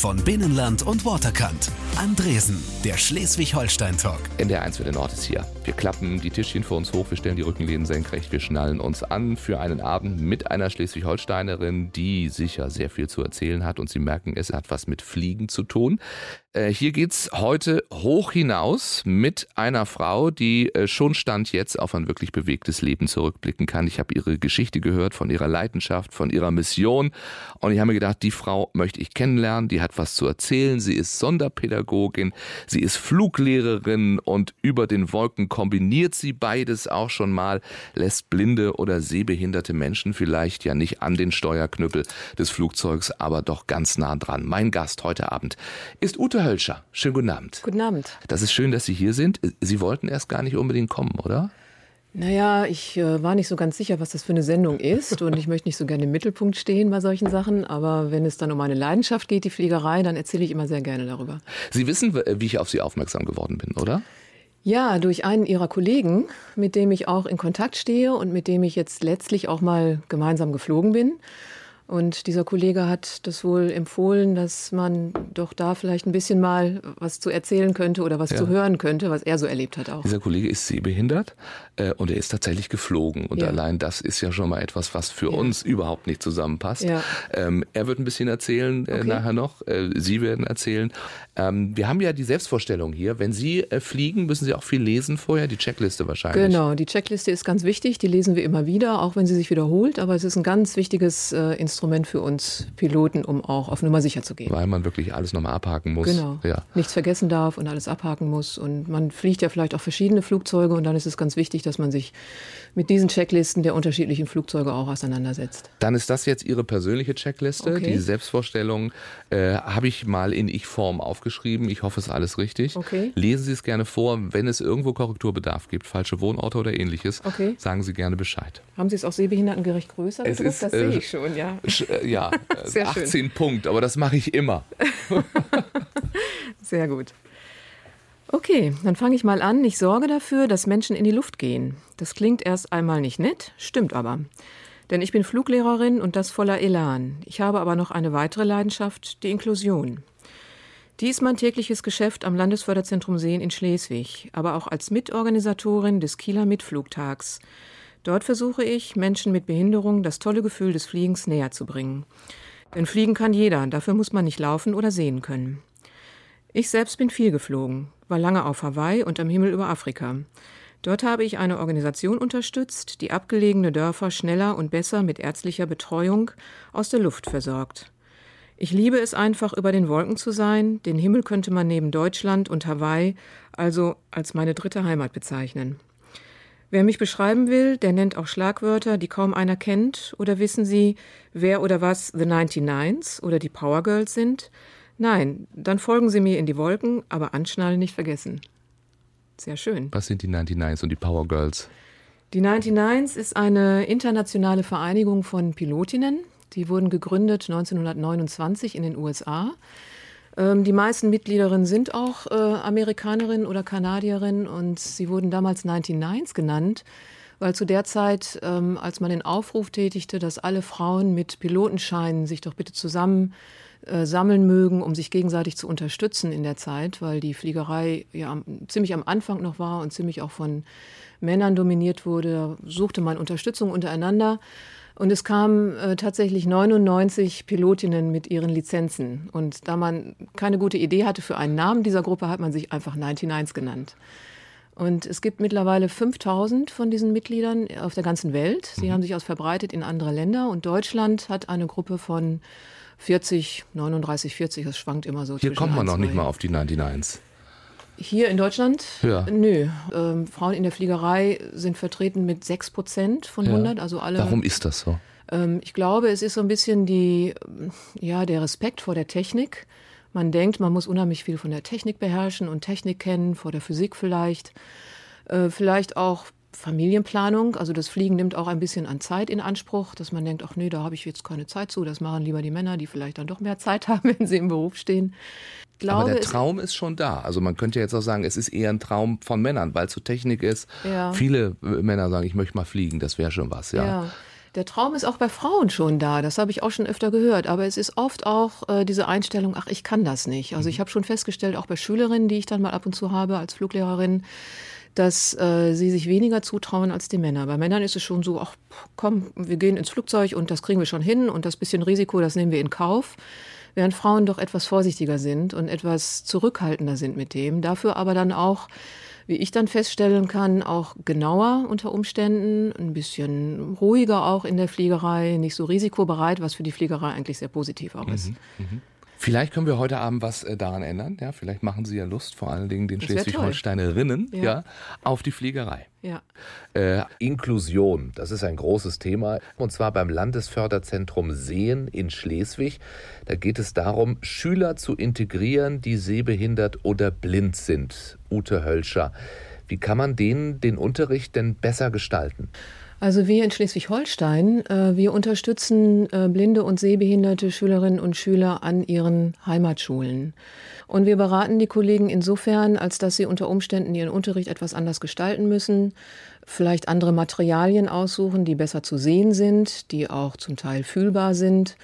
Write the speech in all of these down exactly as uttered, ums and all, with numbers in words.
von Binnenland und Waterkant. Andresen, der Schleswig-Holstein-Talk. N D R eins für den Nord ist hier. Wir klappen die Tischchen vor uns hoch, wir stellen die Rückenlehnen senkrecht, wir schnallen uns an für einen Abend mit einer Schleswig-Holsteinerin, die sicher sehr viel zu erzählen hat und Sie merken, es hat was mit Fliegen zu tun. Äh, hier geht's heute hoch hinaus mit einer Frau, die äh, schon Stand jetzt auf ein wirklich bewegtes Leben zurückblicken kann. Ich habe ihre Geschichte gehört, von ihrer Leidenschaft, von ihrer Mission und ich habe mir gedacht, die Frau möchte ich kennenlernen, die hat was zu erzählen, sie ist Sonderpädagogin, sie ist Fluglehrerin und über den Wolken kombiniert sie beides auch schon mal, lässt blinde oder sehbehinderte Menschen vielleicht ja nicht an den Steuerknüppel des Flugzeugs, aber doch ganz nah dran. Mein Gast heute Abend ist Ute Hölscher. Schönen guten Abend. Guten Abend. Das ist schön, dass Sie hier sind. Sie wollten erst gar nicht unbedingt kommen, oder? Naja, ich äh, war nicht so ganz sicher, was das für eine Sendung ist und ich möchte nicht so gerne im Mittelpunkt stehen bei solchen Sachen, aber wenn es dann um meine Leidenschaft geht, die Fliegerei, dann erzähle ich immer sehr gerne darüber. Sie wissen, wie ich auf Sie aufmerksam geworden bin, oder? Ja, durch einen Ihrer Kollegen, mit dem ich auch in Kontakt stehe und mit dem ich jetzt letztlich auch mal gemeinsam geflogen bin. Und dieser Kollege hat das wohl empfohlen, dass man doch da vielleicht ein bisschen mal was zu erzählen könnte oder was ja. zu hören könnte, was er so erlebt hat auch. Dieser Kollege ist sehbehindert äh, und er ist tatsächlich geflogen. Und ja. allein das ist ja schon mal etwas, was für ja. uns überhaupt nicht zusammenpasst. Ja. Ähm, er wird ein bisschen erzählen äh, okay. nachher noch. Äh, Sie werden erzählen. Ähm, wir haben ja die Selbstvorstellung hier. Wenn Sie äh, fliegen, müssen Sie auch viel lesen vorher. Die Checkliste wahrscheinlich. Genau, die Checkliste ist ganz wichtig. Die lesen wir immer wieder, auch wenn sie sich wiederholt. Aber es ist ein ganz wichtiges äh, Instrument für uns Piloten, um auch auf Nummer sicher zu gehen. Weil man wirklich alles nochmal abhaken muss. Genau, ja. nichts vergessen darf und alles abhaken muss. Und man fliegt ja vielleicht auch verschiedene Flugzeuge und dann ist es ganz wichtig, dass man sich mit diesen Checklisten der unterschiedlichen Flugzeuge auch auseinandersetzt. Dann ist das jetzt Ihre persönliche Checkliste. Okay. Die Selbstvorstellung äh, habe ich mal in Ich-Form aufgeschrieben. Ich hoffe, es ist alles richtig. Okay. Lesen Sie es gerne vor. Wenn es irgendwo Korrekturbedarf gibt, falsche Wohnorte oder ähnliches, okay. sagen Sie gerne Bescheid. Haben Sie es auch sehbehindertengerecht größer gedruckt? Ist, das äh, sehe ich schon, ja. Äh, ja, Sehr achtzehn schön. Punkt, aber das mache ich immer. Sehr gut. Okay, dann fange ich mal an. Ich sorge dafür, dass Menschen in die Luft gehen. Das klingt erst einmal nicht nett, stimmt aber. Denn ich bin Fluglehrerin und das voller Elan. Ich habe aber noch eine weitere Leidenschaft, die Inklusion. Die ist mein tägliches Geschäft am Landesförderzentrum Seen in Schleswig, aber auch als Mitorganisatorin des Kieler Mitflugtags. Dort versuche ich, Menschen mit Behinderung das tolle Gefühl des Fliegens näher zu bringen. Denn fliegen kann jeder, dafür muss man nicht laufen oder sehen können. Ich selbst bin viel geflogen, war lange auf Hawaii und am Himmel über Afrika. Dort habe ich eine Organisation unterstützt, die abgelegene Dörfer schneller und besser mit ärztlicher Betreuung aus der Luft versorgt. Ich liebe es einfach, über den Wolken zu sein. Den Himmel könnte man neben Deutschland und Hawaii also als meine dritte Heimat bezeichnen. Wer mich beschreiben will, der nennt auch Schlagwörter, die kaum einer kennt. Oder wissen Sie, wer oder was The neunundneunzig oder die Power Girls sind? Nein, dann folgen Sie mir in die Wolken, aber anschnallen nicht vergessen. Sehr schön. Was sind die neunundneunzig und die Power Girls? Die neunundneunzig ist eine internationale Vereinigung von Pilotinnen. Die wurden gegründet neunzehnhundertneunundzwanzig in den U S A. Ähm, die meisten Mitgliederinnen sind auch äh, Amerikanerinnen oder Kanadierinnen und sie wurden damals neunundneunzig genannt, weil zu der Zeit, ähm, als man den Aufruf tätigte, dass alle Frauen mit Pilotenscheinen sich doch bitte zusammen äh, sammeln mögen, um sich gegenseitig zu unterstützen in der Zeit, weil die Fliegerei ja am, ziemlich am Anfang noch war und ziemlich auch von Männern dominiert wurde, da suchte man Unterstützung untereinander. Und es kamen äh, tatsächlich neunundneunzig Pilotinnen mit ihren Lizenzen. Und da man keine gute Idee hatte für einen Namen dieser Gruppe, hat man sich einfach neunundneunzig genannt. Und es gibt mittlerweile fünftausend von diesen Mitgliedern auf der ganzen Welt. Sie mhm. haben sich auch verbreitet in andere Länder. Und Deutschland hat eine Gruppe von vierzig, neununddreißig, vierzig, das schwankt immer so. Hier kommt man noch nicht mal auf die neunundneunzig. Hier in Deutschland? Ja. Nö. Ähm, Frauen in der Fliegerei sind vertreten mit sechs Prozent von hundert. Ja. Also alle. Warum ist das so? Ähm, ich glaube, es ist so ein bisschen die, ja, der Respekt vor der Technik. Man denkt, man muss unheimlich viel von der Technik beherrschen und Technik kennen, vor der Physik vielleicht. Äh, vielleicht auch Familienplanung. Also das Fliegen nimmt auch ein bisschen an Zeit in Anspruch, dass man denkt, ach nee, da habe ich jetzt keine Zeit zu. Das machen lieber die Männer, die vielleicht dann doch mehr Zeit haben, wenn sie im Beruf stehen. Glaube, aber der Traum ist schon da. Also man könnte jetzt auch sagen, es ist eher ein Traum von Männern, weil es so Technik ist. Ja. Viele Männer sagen, ich möchte mal fliegen, das wäre schon was. Ja. Ja. Der Traum ist auch bei Frauen schon da, das habe ich auch schon öfter gehört. Aber es ist oft auch äh, diese Einstellung, ach, ich kann das nicht. Also ich habe schon festgestellt, auch bei Schülerinnen, die ich dann mal ab und zu habe als Fluglehrerin, dass äh, sie sich weniger zutrauen als die Männer. Bei Männern ist es schon so, ach komm, wir gehen ins Flugzeug und das kriegen wir schon hin und das bisschen Risiko, das nehmen wir in Kauf. Während Frauen doch etwas vorsichtiger sind und etwas zurückhaltender sind mit dem. Dafür aber dann auch, wie ich dann feststellen kann, auch genauer unter Umständen, ein bisschen ruhiger auch in der Fliegerei, nicht so risikobereit, was für die Fliegerei eigentlich sehr positiv auch ist. Mhm, mhm. Vielleicht können wir heute Abend was äh, daran ändern. Ja, vielleicht machen Sie ja Lust, vor allen Dingen den Schleswig-Holsteinerinnen, ja. ja, auf die Fliegerei. Ja. Äh, Inklusion, das ist ein großes Thema. Und zwar beim Landesförderzentrum Sehen in Schleswig. Da geht es darum, Schüler zu integrieren, die sehbehindert oder blind sind. Ute Hölscher, wie kann man denen den Unterricht denn besser gestalten? Also wir in Schleswig-Holstein, äh, wir unterstützen äh, blinde und sehbehinderte Schülerinnen und Schüler an ihren Heimatschulen. Und wir beraten die Kollegen insofern, als dass sie unter Umständen ihren Unterricht etwas anders gestalten müssen, vielleicht andere Materialien aussuchen, die besser zu sehen sind, die auch zum Teil fühlbar sind,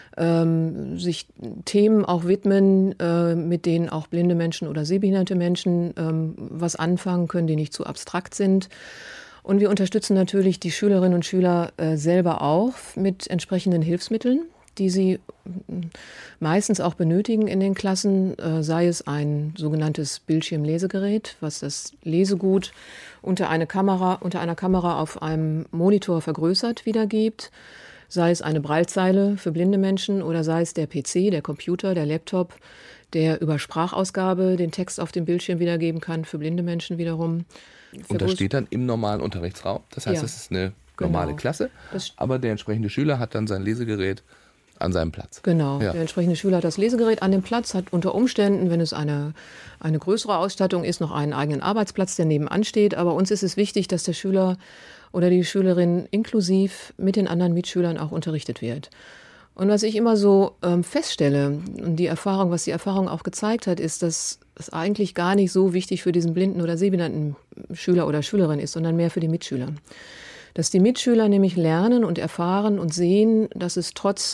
ähm, sich Themen auch widmen, äh, mit denen auch blinde Menschen oder sehbehinderte Menschen ähm, was anfangen können, die nicht zu abstrakt sind. Und wir unterstützen natürlich die Schülerinnen und Schüler äh, selber auch mit entsprechenden Hilfsmitteln, die sie meistens auch benötigen in den Klassen, äh, sei es ein sogenanntes Bildschirmlesegerät, was das Lesegut unter, eine Kamera, unter einer Kamera auf einem Monitor vergrößert wiedergibt, sei es eine Braillezeile für blinde Menschen oder sei es der P C, der Computer, der Laptop, der über Sprachausgabe den Text auf dem Bildschirm wiedergeben kann, für blinde Menschen wiederum. Und das steht dann im normalen Unterrichtsraum. Das heißt, ja, das ist eine normale genau. Klasse, das aber der entsprechende Schüler hat dann sein Lesegerät an seinem Platz. Genau, ja. Der entsprechende Schüler hat das Lesegerät an dem Platz, hat unter Umständen, wenn es eine, eine größere Ausstattung ist, noch einen eigenen Arbeitsplatz, der nebenan steht. Aber uns ist es wichtig, dass der Schüler oder die Schülerin inklusiv mit den anderen Mitschülern auch unterrichtet wird. Und was ich immer so ähm, feststelle, und die Erfahrung, was die Erfahrung auch gezeigt hat, ist, dass es eigentlich gar nicht so wichtig für diesen blinden oder sehbehinderten Schüler oder Schülerin ist, sondern mehr für die Mitschüler. Dass die Mitschüler nämlich lernen und erfahren und sehen, dass es trotz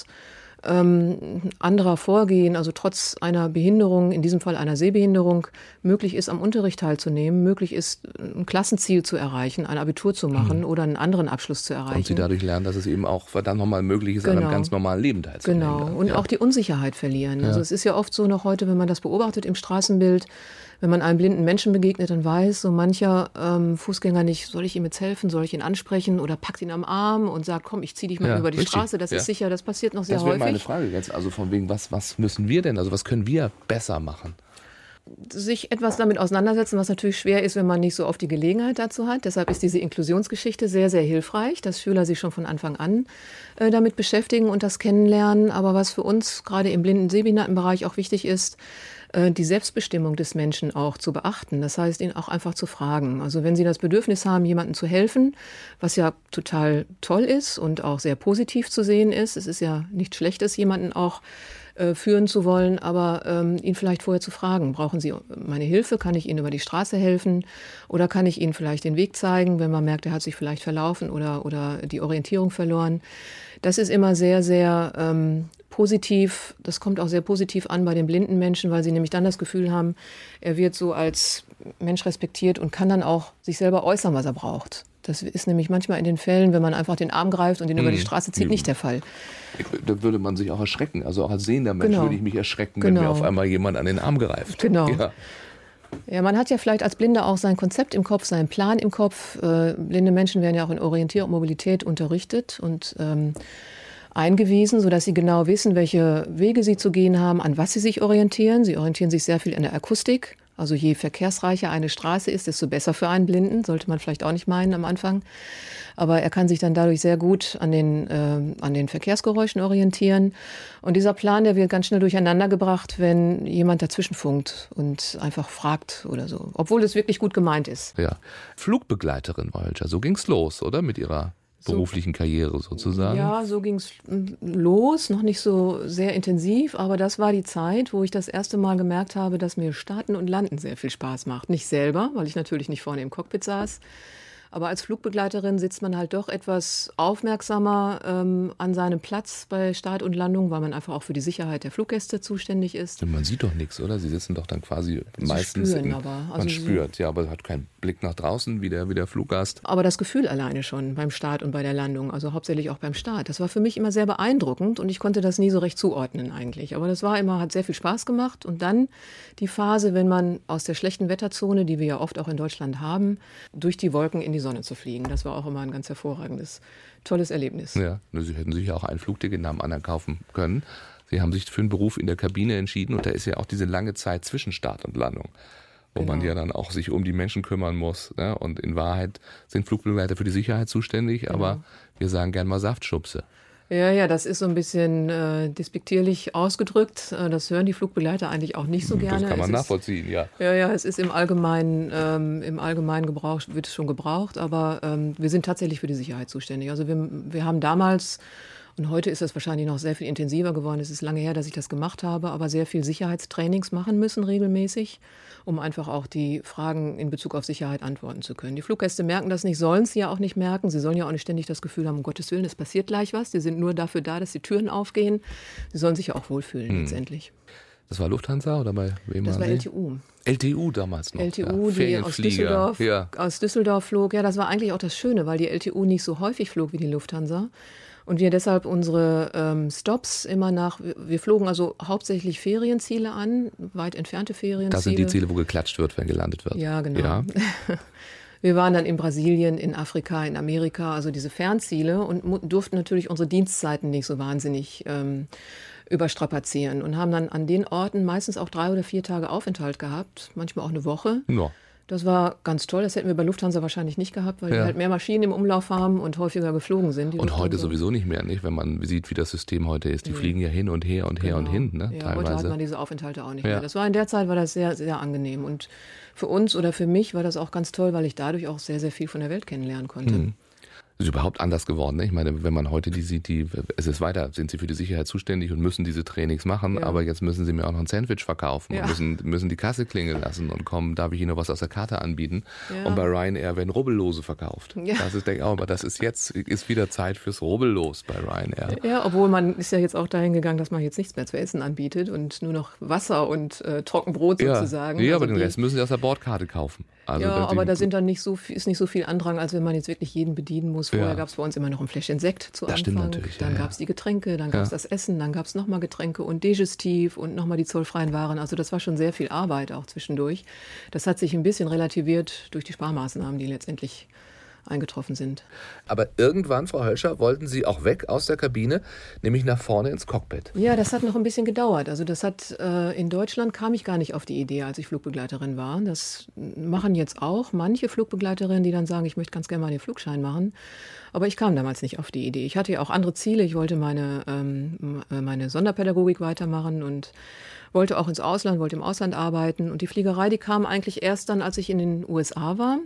ähm, anderer Vorgehen, also trotz einer Behinderung, in diesem Fall einer Sehbehinderung, möglich ist, am Unterricht teilzunehmen, möglich ist, ein Klassenziel zu erreichen, ein Abitur zu machen mhm. oder einen anderen Abschluss zu erreichen. Und sie dadurch lernen, dass es eben auch verdammt nochmal möglich ist, genau. an einem ganz normalen Leben teilzunehmen. Genau, und ja. auch die Unsicherheit verlieren. Ja. Also es ist ja oft so noch heute, wenn man das beobachtet im Straßenbild, wenn man einem blinden Menschen begegnet, dann weiß so mancher ähm, Fußgänger nicht, soll ich ihm jetzt helfen, soll ich ihn ansprechen oder packt ihn am Arm und sagt, komm, ich zieh dich mal ja, über die richtig. Straße. Das ja. ist sicher, das passiert noch sehr häufig. Das wäre häufig. meine Frage jetzt, also von wegen, was, was müssen wir denn, also was können wir besser machen? Sich etwas damit auseinandersetzen, was natürlich schwer ist, wenn man nicht so oft die Gelegenheit dazu hat. Deshalb ist diese Inklusionsgeschichte sehr, sehr hilfreich, dass Schüler sich schon von Anfang an äh, damit beschäftigen und das kennenlernen. Aber was für uns gerade im blinden- und sehbehindertenbereich auch wichtig ist, äh, die Selbstbestimmung des Menschen auch zu beachten. Das heißt, ihn auch einfach zu fragen. Also wenn Sie das Bedürfnis haben, jemandem zu helfen, was ja total toll ist und auch sehr positiv zu sehen ist. Es ist ja nichts Schlechtes, jemanden auch führen zu wollen, aber ähm, ihn vielleicht vorher zu fragen, brauchen Sie meine Hilfe, kann ich Ihnen über die Straße helfen oder kann ich Ihnen vielleicht den Weg zeigen, wenn man merkt, er hat sich vielleicht verlaufen oder, oder die Orientierung verloren. Das ist immer sehr, sehr ähm, positiv, das kommt auch sehr positiv an bei den blinden Menschen, weil sie nämlich dann das Gefühl haben, er wird so als Mensch respektiert und kann dann auch sich selber äußern, was er braucht. Das ist nämlich manchmal in den Fällen, wenn man einfach den Arm greift und ihn mmh. über die Straße zieht, nicht der Fall. Da würde man sich auch erschrecken. Also auch als sehender Mensch genau. würde ich mich erschrecken, genau. wenn mir auf einmal jemand an den Arm greift. Genau. Ja. Ja, man hat ja vielleicht als Blinder auch sein Konzept im Kopf, seinen Plan im Kopf. Äh, blinde Menschen werden ja auch in Orientierung und Mobilität unterrichtet und ähm, eingewiesen, sodass sie genau wissen, welche Wege sie zu gehen haben, an was sie sich orientieren. Sie orientieren sich sehr viel an der Akustik. Also je verkehrsreicher eine Straße ist, desto besser für einen Blinden, sollte man vielleicht auch nicht meinen am Anfang. Aber er kann sich dann dadurch sehr gut an den, äh, an den Verkehrsgeräuschen orientieren. Und dieser Plan, der wird ganz schnell durcheinander gebracht, wenn jemand dazwischen funkt und einfach fragt oder so, obwohl es wirklich gut gemeint ist. Ja, Flugbegleiterin, Frau Hölscher, so ging's los, oder? Mit Ihrer beruflichen Karriere sozusagen? Ja, so ging es los, noch nicht so sehr intensiv, aber das war die Zeit, wo ich das erste Mal gemerkt habe, dass mir Starten und Landen sehr viel Spaß macht. Nicht selber, weil ich natürlich nicht vorne im Cockpit saß, Aber als Flugbegleiterin sitzt man halt doch etwas aufmerksamer ähm, an seinem Platz bei Start und Landung, weil man einfach auch für die Sicherheit der Fluggäste zuständig ist. Man sieht doch nichts, oder? Sie sitzen doch dann quasi Sie meistens spüren in, aber. Also man Sie- spürt, ja, aber hat keinen Blick nach draußen, wie der, wie der Fluggast. Aber das Gefühl alleine schon beim Start und bei der Landung, also hauptsächlich auch beim Start, das war für mich immer sehr beeindruckend und ich konnte das nie so recht zuordnen eigentlich. Aber das war immer, hat sehr viel Spaß gemacht. Und dann die Phase, wenn man aus der schlechten Wetterzone, die wir ja oft auch in Deutschland haben, durch die Wolken in die Sonne zu fliegen. Das war auch immer ein ganz hervorragendes, tolles Erlebnis. Ja, Sie hätten sich ja auch ein Flugticket nach dem anderen kaufen können. Sie haben sich für einen Beruf in der Kabine entschieden und da ist ja auch diese lange Zeit zwischen Start und Landung, wo Genau. man ja dann auch sich um die Menschen kümmern muss. Ne? Und in Wahrheit sind Flugbegleiter für die Sicherheit zuständig, aber wir sagen gern mal Saftschubse. Ja, ja, das ist so ein bisschen äh, despektierlich ausgedrückt. Äh, das hören die Flugbegleiter eigentlich auch nicht so gerne. Das kann man Es ist- nachvollziehen, ja. Ja, ja, es ist im allgemeinen, ähm, im allgemeinen Gebrauch, wird es schon gebraucht, aber ähm, wir sind tatsächlich für die Sicherheit zuständig. Also wir, wir haben damals, und heute ist das wahrscheinlich noch sehr viel intensiver geworden, es ist lange her, dass ich das gemacht habe, aber sehr viel Sicherheitstrainings machen müssen regelmäßig, um einfach auch die Fragen in Bezug auf Sicherheit antworten zu können. Die Fluggäste merken das nicht, sollen es ja auch nicht merken. Sie sollen ja auch nicht ständig das Gefühl haben, um Gottes Willen, es passiert gleich was. Die sind nur dafür da, dass die Türen aufgehen. Sie sollen sich ja auch wohlfühlen letztendlich. Das war Lufthansa oder bei wem Das waren war Sie? L T U. L T U damals noch. L T U, ja. die aus Ferienflieger. Düsseldorf, Ja. aus Düsseldorf flog. Ja, das war eigentlich auch das Schöne, weil die L T U nicht so häufig flog wie die Lufthansa. Und wir deshalb unsere ähm, Stops immer nach, wir, wir flogen also hauptsächlich Ferienziele an, weit entfernte Ferienziele. Das sind die Ziele, wo geklatscht wird, wenn gelandet wird. Ja, genau. Ja. Wir waren dann in Brasilien, in Afrika, in Amerika, also diese Fernziele und mu- durften natürlich unsere Dienstzeiten nicht so wahnsinnig ähm, überstrapazieren und haben dann an den Orten meistens auch drei oder vier Tage Aufenthalt gehabt, manchmal auch eine Woche. Ja. Das war ganz toll. Das hätten wir bei Lufthansa wahrscheinlich nicht gehabt, weil Ja. die halt mehr Maschinen im Umlauf haben und häufiger geflogen sind. Die Und heute Lufthansa. sowieso nicht mehr, nicht? Wenn man sieht, wie das System heute ist. Die fliegen ja hin und her und her und Genau. hin, ne? Ja, heute hat teilweise. man diese Aufenthalte auch nicht Ja. mehr. Das war in der Zeit war das sehr, sehr angenehm. Und für uns oder für mich war das auch ganz toll, weil ich dadurch auch sehr, sehr viel von der Welt kennenlernen konnte. Mhm. Ist überhaupt anders geworden. Ne? Ich meine, wenn man heute die sieht, die, es ist weiter, sind sie für die Sicherheit zuständig und müssen diese Trainings machen, Ja. aber jetzt müssen sie mir auch noch ein Sandwich verkaufen Ja. und müssen, müssen die Kasse klingeln lassen und kommen, darf ich Ihnen noch was aus der Karte anbieten? Ja. Und bei Ryanair werden Rubbellose verkauft. Ja. Das ist, denke ich, auch, aber das ist jetzt, ist wieder Zeit fürs Rubbellos bei Ryanair. Ja, obwohl man ist ja jetzt auch dahin gegangen, dass man jetzt nichts mehr zu essen anbietet und nur noch Wasser und äh, Trockenbrot sozusagen. Ja, Also aber den die- Rest müssen sie aus der Bordkarte kaufen. Also ja, das- aber die- da sind dann nicht so viel, ist nicht so viel Andrang, als wenn man jetzt wirklich jeden bedienen muss. Vorher Ja. gab es bei uns immer noch ein Fläschchen Sekt zu Das Anfang. stimmt natürlich, Dann ja, ja. gab es die Getränke, dann gab es Ja. das Essen, dann gab es nochmal Getränke und Digestiv und nochmal die zollfreien Waren. Also das war schon sehr viel Arbeit auch zwischendurch. Das hat sich ein bisschen relativiert durch die Sparmaßnahmen, die letztendlich eingetroffen sind. Aber irgendwann, Frau Hölscher, wollten Sie auch weg aus der Kabine, nämlich nach vorne ins Cockpit. Ja, das hat noch ein bisschen gedauert. Also das hat äh, in Deutschland kam ich gar nicht auf die Idee, als ich Flugbegleiterin war. Das machen jetzt auch manche Flugbegleiterinnen, die dann sagen, ich möchte ganz gerne mal den Flugschein machen. Aber ich kam damals nicht auf die Idee. Ich hatte ja auch andere Ziele. Ich wollte meine, ähm, meine Sonderpädagogik weitermachen und wollte auch ins Ausland, wollte im Ausland arbeiten. Und die Fliegerei, die kam eigentlich erst dann, als ich in den U S A war.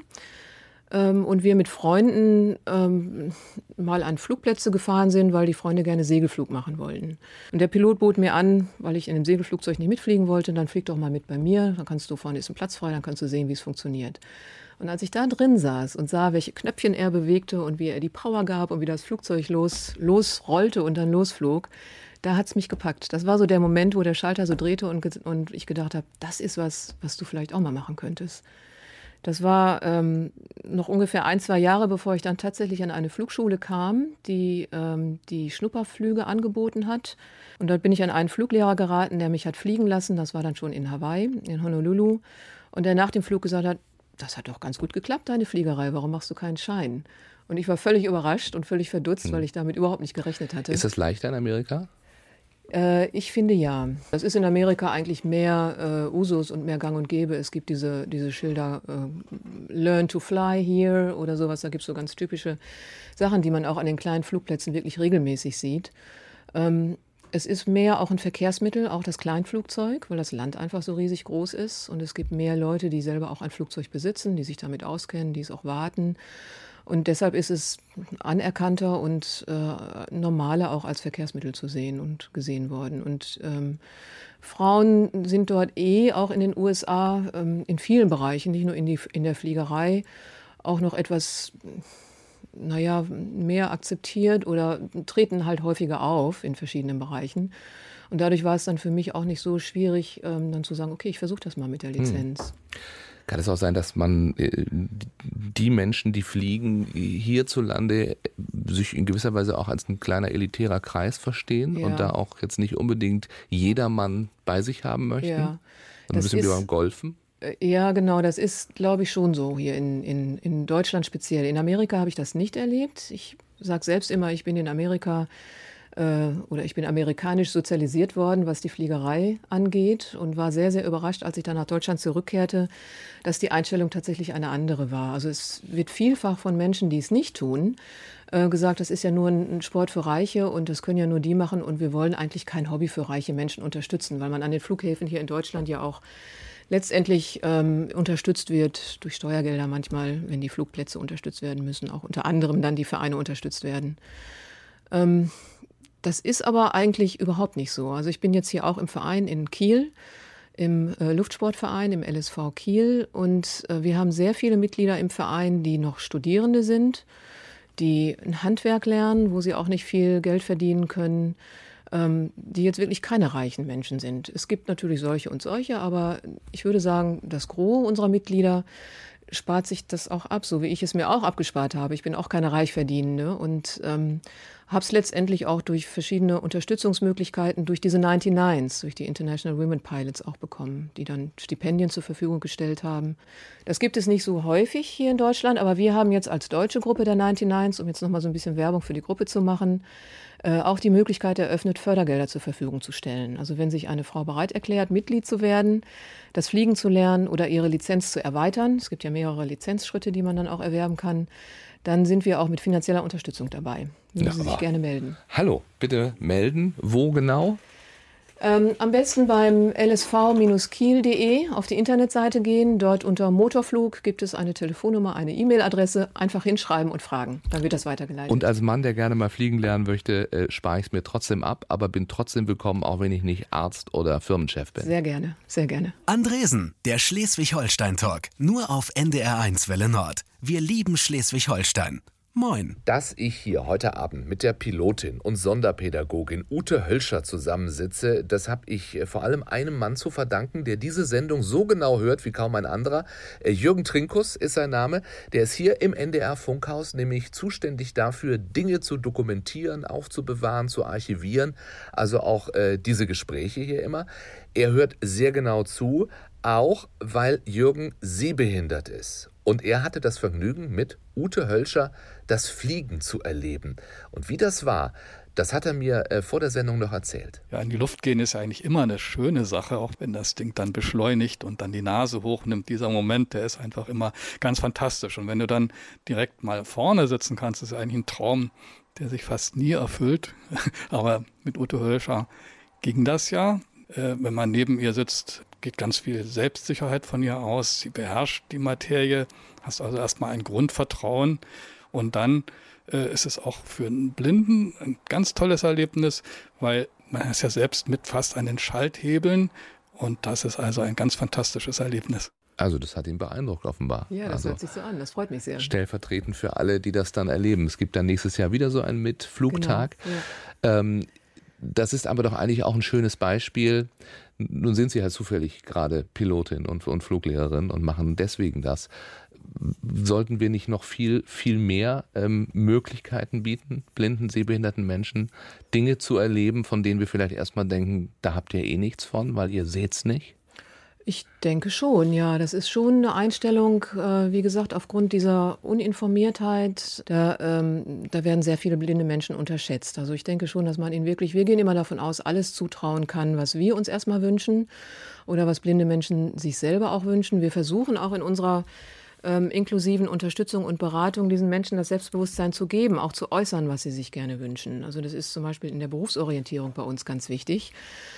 Ähm, und wir mit Freunden ähm, mal an Flugplätze gefahren sind, weil die Freunde gerne Segelflug machen wollten. Und der Pilot bot mir an, weil ich in dem Segelflugzeug nicht mitfliegen wollte, dann flieg doch mal mit bei mir, dann kannst du, vorne ist ein Platz frei, dann kannst du sehen, wie es funktioniert. Und als ich da drin saß und sah, welche Knöpfchen er bewegte und wie er die Power gab und wie das Flugzeug los, losrollte und dann losflog, da hat's mich gepackt. Das war so der Moment, wo der Schalter so drehte und, ge- und ich gedacht habe, das ist was, was du vielleicht auch mal machen könntest. Das war ähm, noch ungefähr ein, zwei Jahre, bevor ich dann tatsächlich an eine Flugschule kam, die ähm, die Schnupperflüge angeboten hat. Und dort bin ich an einen Fluglehrer geraten, der mich hat fliegen lassen. Das war dann schon in Hawaii, in Honolulu. Und der nach dem Flug gesagt hat, das hat doch ganz gut geklappt, deine Fliegerei, warum machst du keinen Schein? Und ich war völlig überrascht und völlig verdutzt, Hm. weil ich damit überhaupt nicht gerechnet hatte. Ist das leichter in Amerika? Äh, ich finde ja. Das ist in Amerika eigentlich mehr äh, Usus und mehr Gang und Gäbe. Es gibt diese, diese Schilder äh, Learn to fly here oder sowas. Da gibt es so ganz typische Sachen, die man auch an den kleinen Flugplätzen wirklich regelmäßig sieht. Ähm, es ist mehr auch ein Verkehrsmittel, auch das Kleinflugzeug, weil das Land einfach so riesig groß ist. Und es gibt mehr Leute, die selber auch ein Flugzeug besitzen, die sich damit auskennen, die es auch warten. Und deshalb ist es anerkannter und äh, normaler auch als Verkehrsmittel zu sehen und gesehen worden. Und ähm, Frauen sind dort eh auch in den U S A ähm, in vielen Bereichen, nicht nur in, die, in der Fliegerei, auch noch etwas, naja, mehr akzeptiert oder treten halt häufiger auf in verschiedenen Bereichen. Und dadurch war es dann für mich auch nicht so schwierig, ähm, dann zu sagen, okay, ich versuche das mal mit der Lizenz. Hm. Kann es auch sein, dass man äh, die Menschen, die fliegen, hierzulande sich in gewisser Weise auch als ein kleiner elitärer Kreis verstehen ja. und da auch jetzt nicht unbedingt jedermann bei sich haben möchten? Ja. Und ein bisschen wie beim Golfen? Ja, genau, das ist, glaube ich, schon so hier in, in, in Deutschland speziell. In Amerika habe ich das nicht erlebt. Ich sage selbst immer, ich bin in Amerika äh, oder ich bin amerikanisch sozialisiert worden, was die Fliegerei angeht und war sehr, sehr überrascht, als ich dann nach Deutschland zurückkehrte, dass die Einstellung tatsächlich eine andere war. Also es wird vielfach von Menschen, die es nicht tun, äh, gesagt, das ist ja nur ein Sport für Reiche und das können ja nur die machen und wir wollen eigentlich kein Hobby für reiche Menschen unterstützen, weil man an den Flughäfen hier in Deutschland ja auch letztendlich ähm, unterstützt wird durch Steuergelder manchmal, wenn die Flugplätze unterstützt werden müssen, auch unter anderem dann die Vereine unterstützt werden. Ähm, das ist aber eigentlich überhaupt nicht so. Also ich bin jetzt hier auch im Verein in Kiel, im äh, Luftsportverein, im L S V Kiel und äh, wir haben sehr viele Mitglieder im Verein, die noch Studierende sind, die ein Handwerk lernen, wo sie auch nicht viel Geld verdienen können, die jetzt wirklich keine reichen Menschen sind. Es gibt natürlich solche und solche, aber ich würde sagen, das Gros unserer Mitglieder spart sich das auch ab, so wie ich es mir auch abgespart habe. Ich bin auch keine Reichverdienende und ähm, habe es letztendlich auch durch verschiedene Unterstützungsmöglichkeiten, durch diese neunundneunzig, durch die International Women Pilots auch bekommen, die dann Stipendien zur Verfügung gestellt haben. Das gibt es nicht so häufig hier in Deutschland, aber wir haben jetzt als deutsche Gruppe der neunundneunzig, um jetzt nochmal so ein bisschen Werbung für die Gruppe zu machen, äh, auch die Möglichkeit eröffnet, Fördergelder zur Verfügung zu stellen. Also wenn sich eine Frau bereit erklärt, Mitglied zu werden, das Fliegen zu lernen oder ihre Lizenz zu erweitern, es gibt ja mehrere Lizenzschritte, die man dann auch erwerben kann, dann sind wir auch mit finanzieller Unterstützung dabei. Sie müssen ja, sich gerne melden. Hallo, bitte melden. Wo genau? Ähm, am besten beim L S V Kiel punkt de auf die Internetseite gehen. Dort unter Motorflug gibt es eine Telefonnummer, eine E-Mail-Adresse. Einfach hinschreiben und fragen. Dann wird das weitergeleitet. Und als Mann, der gerne mal fliegen lernen möchte, äh, spare ich es mir trotzdem ab, aber bin trotzdem willkommen, auch wenn ich nicht Arzt oder Firmenchef bin. Sehr gerne, sehr gerne. Andresen, der Schleswig-Holstein-Talk. Nur auf N D R eins Welle Nord. Wir lieben Schleswig-Holstein. Moin. Dass ich hier heute Abend mit der Pilotin und Sonderpädagogin Ute Hölscher zusammensitze, das habe ich vor allem einem Mann zu verdanken, der diese Sendung so genau hört wie kaum ein anderer. Jürgen Trinkus ist sein Name. Der ist hier im N D R Funkhaus nämlich zuständig dafür, Dinge zu dokumentieren, aufzubewahren, zu archivieren. Also auch äh, diese Gespräche hier immer. Er hört sehr genau zu, auch weil Jürgen sehbehindert ist. Und er hatte das Vergnügen, mit Ute Hölscher das Fliegen zu erleben. Und wie das war, das hat er mir äh, vor der Sendung noch erzählt. Ja, in die Luft gehen ist ja eigentlich immer eine schöne Sache, auch wenn das Ding dann beschleunigt und dann die Nase hochnimmt. Dieser Moment, der ist einfach immer ganz fantastisch. Und wenn du dann direkt mal vorne sitzen kannst, ist eigentlich ein Traum, der sich fast nie erfüllt. Aber mit Ute Hölscher ging das ja. Äh, wenn man neben ihr sitzt, geht ganz viel Selbstsicherheit von ihr aus. Sie beherrscht die Materie, hast also erstmal ein Grundvertrauen. Und dann äh, ist es auch für einen Blinden ein ganz tolles Erlebnis, weil man ist ja selbst mit fast an den Schalthebeln. Und das ist also ein ganz fantastisches Erlebnis. Also das hat ihn beeindruckt offenbar. Ja, das also hört sich so an, das freut mich sehr. Stellvertretend für alle, die das dann erleben. Es gibt dann nächstes Jahr wieder so einen Mitflugtag. Genau, ja. ähm, Das ist aber doch eigentlich auch ein schönes Beispiel. Nun sind Sie halt zufällig gerade Pilotin und, und Fluglehrerin und machen deswegen das. Sollten wir nicht noch viel, viel mehr ähm, Möglichkeiten bieten, blinden, sehbehinderten Menschen Dinge zu erleben, von denen wir vielleicht erstmal denken, da habt ihr eh nichts von, weil ihr seht's nicht? Ich denke schon, ja. Das ist schon eine Einstellung, äh, wie gesagt, aufgrund dieser Uninformiertheit, da, ähm, da werden sehr viele blinde Menschen unterschätzt. Also ich denke schon, dass man ihnen wirklich, wir gehen immer davon aus, alles zutrauen kann, was wir uns erstmal wünschen oder was blinde Menschen sich selber auch wünschen. Wir versuchen auch in unserer ähm, inklusiven Unterstützung und Beratung diesen Menschen das Selbstbewusstsein zu geben, auch zu äußern, was sie sich gerne wünschen. Also das ist zum Beispiel in der Berufsorientierung bei uns ganz wichtig,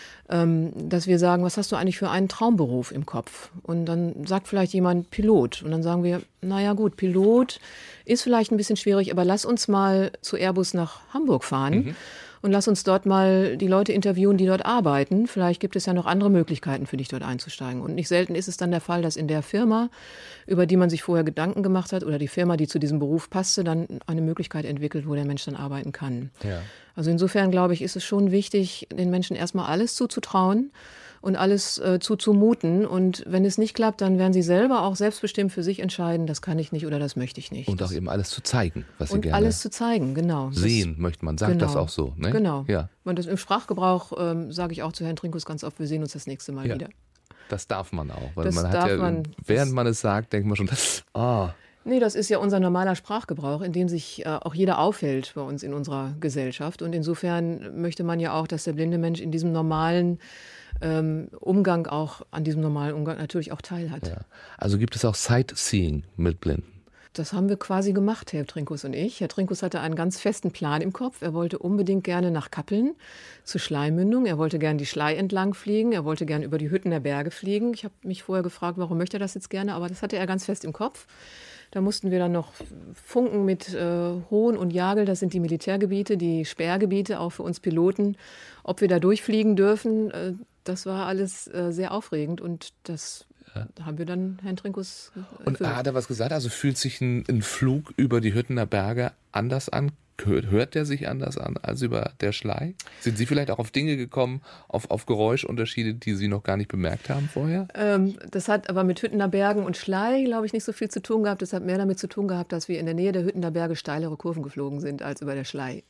dass wir sagen, was hast du eigentlich für einen Traumberuf im Kopf? Und dann sagt vielleicht jemand Pilot. Und dann sagen wir, naja gut, Pilot ist vielleicht ein bisschen schwierig, aber lass uns mal zu Airbus nach Hamburg fahren. Mhm. und lass uns dort mal die Leute interviewen, die dort arbeiten. Vielleicht gibt es ja noch andere Möglichkeiten für dich, dort einzusteigen. Und nicht selten ist es dann der Fall, dass in der Firma, über die man sich vorher Gedanken gemacht hat, oder die Firma, die zu diesem Beruf passte, dann eine Möglichkeit entwickelt, wo der Mensch dann arbeiten kann. Ja. Also insofern, glaube ich, ist es schon wichtig, den Menschen erstmal alles zuzutrauen und alles äh, zuzumuten. Und wenn es nicht klappt, dann werden sie selber auch selbstbestimmt für sich entscheiden, das kann ich nicht oder das möchte ich nicht. Und auch eben alles zu zeigen, was sie und gerne alles zu zeigen, genau. sehen das, möchte man, sagt genau, das auch so. Ne? Genau. Ja. Und das im Sprachgebrauch ähm, sage ich auch zu Herrn Trinkus ganz oft, wir sehen uns das nächste Mal ja. wieder. Das darf man auch, weil das man darf hat ja, man, während das, man es sagt, denkt man schon, ah. Nee, das ist ja unser normaler Sprachgebrauch, in dem sich äh, auch jeder aufhält bei uns in unserer Gesellschaft. Und insofern möchte man ja auch, dass der blinde Mensch in diesem normalen ähm, Umgang auch, an diesem normalen Umgang natürlich auch teilhat. Ja. Also gibt es auch Sightseeing mit Blinden? Das haben wir quasi gemacht, Herr Trinkus und ich. Herr Trinkus hatte einen ganz festen Plan im Kopf. Er wollte unbedingt gerne nach Kappeln zur Schleimündung. Er wollte gerne die Schlei entlang fliegen. Er wollte gerne über die Hütten der Berge fliegen. Ich habe mich vorher gefragt, warum möchte er das jetzt gerne? Aber das hatte er ganz fest im Kopf. Da mussten wir dann noch funken mit äh, Hohn und Jagel, das sind die Militärgebiete, die Sperrgebiete, auch für uns Piloten, ob wir da durchfliegen dürfen. Äh, das war alles äh, sehr aufregend und das ja. haben wir dann Herrn Trinkus erfüllt. Und hat er was gesagt? Also fühlt sich ein, ein Flug über die Hüttener Berge anders an? Hört, hört der sich anders an als über der Schlei? Sind Sie vielleicht auch auf Dinge gekommen, auf, auf Geräuschunterschiede, die Sie noch gar nicht bemerkt haben vorher? Ähm, das hat aber mit Hüttener Bergen und Schlei, glaube ich, nicht so viel zu tun gehabt. Das hat mehr damit zu tun gehabt, dass wir in der Nähe der Hüttener Berge steilere Kurven geflogen sind als über der Schlei.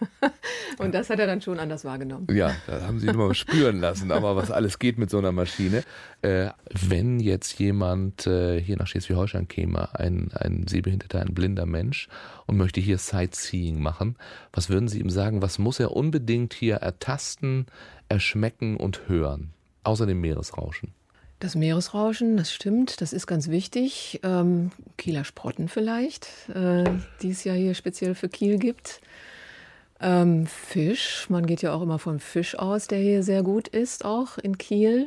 Und das hat er dann schon anders wahrgenommen. Ja, da haben Sie ihn mal spüren lassen, aber was alles geht mit so einer Maschine. Äh, wenn jetzt jemand äh, hier nach Schleswig-Holstein käme, ein, ein sehbehinderter, ein blinder Mensch und möchte hier Sightseeing machen, was würden Sie ihm sagen, was muss er unbedingt hier ertasten, erschmecken und hören, außer dem Meeresrauschen? Das Meeresrauschen, das stimmt, das ist ganz wichtig. Ähm, Kieler Sprotten vielleicht, äh, die es ja hier speziell für Kiel gibt. Ähm, Fisch, man geht ja auch immer vom Fisch aus, der hier sehr gut ist, auch in Kiel.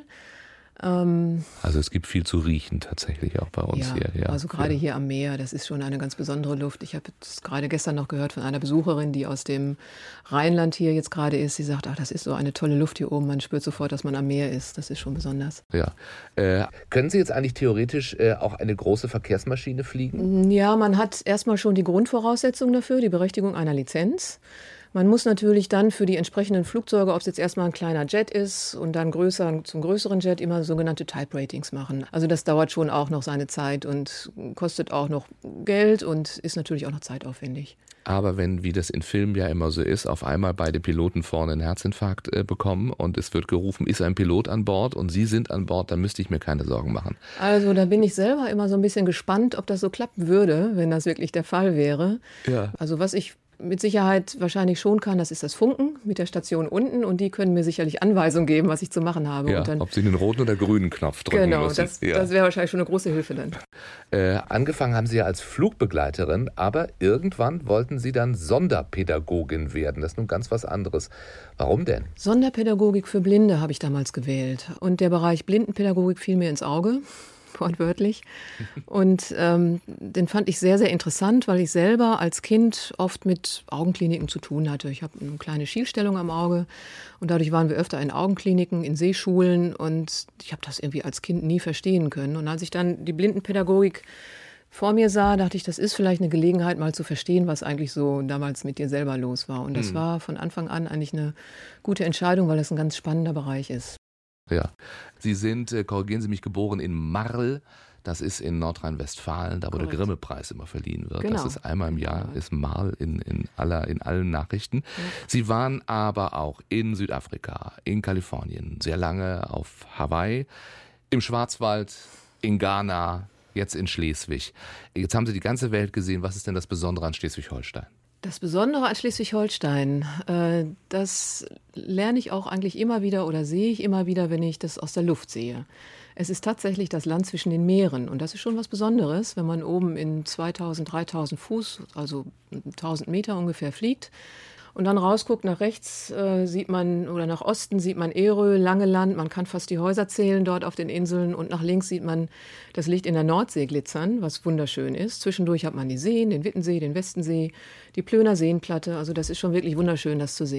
Ähm, also es gibt viel zu riechen tatsächlich auch bei uns ja, hier. Ja, also gerade ja. hier am Meer, das ist schon eine ganz besondere Luft. Ich habe es gerade gestern noch gehört von einer Besucherin, die aus dem Rheinland hier jetzt gerade ist. Sie sagt, ach, das ist so eine tolle Luft hier oben. Man spürt sofort, dass man am Meer ist. Das ist schon besonders. Ja. Äh, können Sie jetzt eigentlich theoretisch äh, auch eine große Verkehrsmaschine fliegen? Ja, man hat erstmal schon die Grundvoraussetzungen dafür, die Berechtigung einer Lizenz. Man muss natürlich dann für die entsprechenden Flugzeuge, ob es jetzt erstmal ein kleiner Jet ist und dann größer, zum größeren Jet, immer sogenannte Type-Ratings machen. Also das dauert schon auch noch seine Zeit und kostet auch noch Geld und ist natürlich auch noch zeitaufwendig. Aber wenn, wie das in Filmen ja immer so ist, auf einmal beide Piloten vorne einen Herzinfarkt äh, bekommen und es wird gerufen, ist ein Pilot an Bord und Sie sind an Bord, dann müsste ich mir keine Sorgen machen. Also da bin ich selber immer so ein bisschen gespannt, ob das so klappen würde, wenn das wirklich der Fall wäre. Ja. Also was ich mit Sicherheit wahrscheinlich schon kann, das ist das Funken mit der Station unten und die können mir sicherlich Anweisungen geben, was ich zu machen habe. Ja, und dann, ob Sie den roten oder grünen Knopf drücken genau, müssen. das, ja. das wäre wahrscheinlich schon eine große Hilfe dann. Äh, angefangen haben Sie ja als Flugbegleiterin, aber irgendwann wollten Sie dann Sonderpädagogin werden. Das ist nun ganz was anderes. Warum denn? Sonderpädagogik für Blinde habe ich damals gewählt und der Bereich Blindenpädagogik fiel mir ins Auge. Wortwörtlich. Und ähm, den fand ich sehr, sehr interessant, weil ich selber als Kind oft mit Augenkliniken zu tun hatte. Ich habe eine kleine Schielstellung am Auge und dadurch waren wir öfter in Augenkliniken, in Sehschulen und ich habe das irgendwie als Kind nie verstehen können. Und als ich dann die Blindenpädagogik vor mir sah, dachte ich, das ist vielleicht eine Gelegenheit, mal zu verstehen, was eigentlich so damals mit dir selber los war. Und das mhm. war von Anfang an eigentlich eine gute Entscheidung, weil das ein ganz spannender Bereich ist. Ja, Sie sind, äh, korrigieren Sie mich, geboren in Marl. Das ist in Nordrhein-Westfalen, da wo Correct. Der Grimme-Preis immer verliehen wird. Genau. Das ist einmal im Jahr, ist Marl in, in, aller, in allen Nachrichten. Ja. Sie waren aber auch in Südafrika, in Kalifornien, sehr lange auf Hawaii, im Schwarzwald, in Ghana, jetzt in Schleswig. Jetzt haben Sie die ganze Welt gesehen. Was ist denn das Besondere an Schleswig-Holstein? Das Besondere an Schleswig-Holstein, äh, das lerne ich auch eigentlich immer wieder oder sehe ich immer wieder, wenn ich das aus der Luft sehe. Es ist tatsächlich das Land zwischen den Meeren und das ist schon was Besonderes, wenn man oben in zweitausend, dreitausend Fuß, also tausend Meter ungefähr fliegt. Und dann rausguckt nach rechts, äh, sieht man, oder nach Osten sieht man Erö, Langeland, man kann fast die Häuser zählen dort auf den Inseln und nach links sieht man das Licht in der Nordsee glitzern, was wunderschön ist. Zwischendurch hat man die Seen, den Wittensee, den Westensee, die Plöner Seenplatte, also das ist schon wirklich wunderschön, das zu sehen.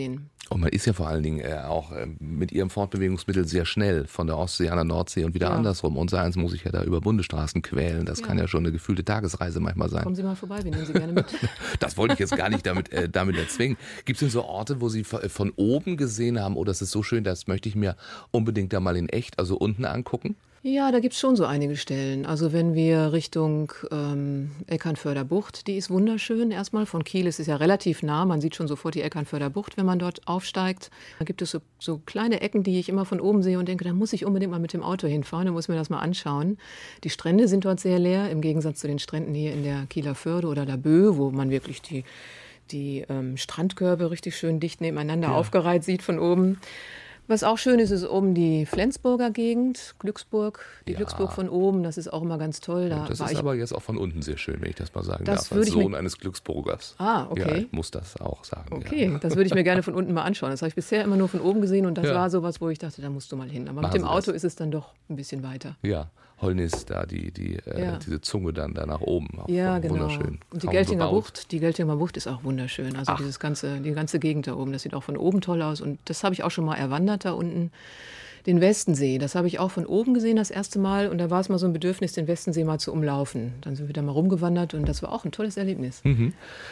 Und man ist ja vor allen Dingen äh, auch äh, mit ihrem Fortbewegungsmittel sehr schnell von der Ostsee an der Nordsee und wieder Ja. andersrum. Und seins muss ich ja da über Bundesstraßen quälen. Das Ja. kann ja schon eine gefühlte Tagesreise manchmal sein. Kommen Sie mal vorbei, wir nehmen Sie gerne mit. Das wollte ich jetzt gar nicht damit, äh, damit erzwingen. Gibt es denn so Orte, wo Sie v- von oben gesehen haben, oh, das ist so schön, das möchte ich mir unbedingt da mal in echt, also unten angucken? Ja, da gibt's schon so einige Stellen. Also wenn wir Richtung ähm, Eckernförder Bucht, die ist wunderschön. Erstmal von Kiel ist es ja relativ nah. Man sieht schon sofort die Eckernförder Bucht, wenn man dort aufsteigt. Da gibt es so, so kleine Ecken, die ich immer von oben sehe und denke, da muss ich unbedingt mal mit dem Auto hinfahren, da muss mir das mal anschauen. Die Strände sind dort sehr leer, im Gegensatz zu den Stränden hier in der Kieler Förde oder der Bö, wo man wirklich die, die ähm, Strandkörbe richtig schön dicht nebeneinander aufgereiht sieht von oben. Was auch schön ist, ist oben die Flensburger Gegend, Glücksburg, die Ja. Glücksburg von oben, das ist auch immer ganz toll. Da Das war ist ich, aber jetzt auch von unten sehr schön, wenn ich das mal sagen Das darf. würde Als ich Sohn mir- eines Glücksburgers. Ah, okay. Ja, ich muss das auch sagen. okay, Ja. das würde ich mir gerne von unten mal anschauen. Das habe ich bisher immer nur von oben gesehen und das Ja. war sowas, wo ich dachte, da musst du mal hin. Aber Machen mit dem Sie Auto das. ist es dann doch ein bisschen weiter. Ja, Holnis, da die, die, äh, Ja. diese Zunge dann da nach oben. Auch Ja, genau. Wunderschön. Und die Kaum Geltinger bebaut. Bucht, die Geltinger Bucht ist auch wunderschön. Also Ach. dieses ganze, die ganze Gegend da oben, das sieht auch von oben toll aus. Und das habe ich auch schon mal erwandert da unten. Den Westensee, das habe ich auch von oben gesehen das erste Mal. Und da war es mal so ein Bedürfnis, den Westensee mal zu umlaufen. Dann sind wir da mal rumgewandert und das war auch ein tolles Erlebnis. Mhm.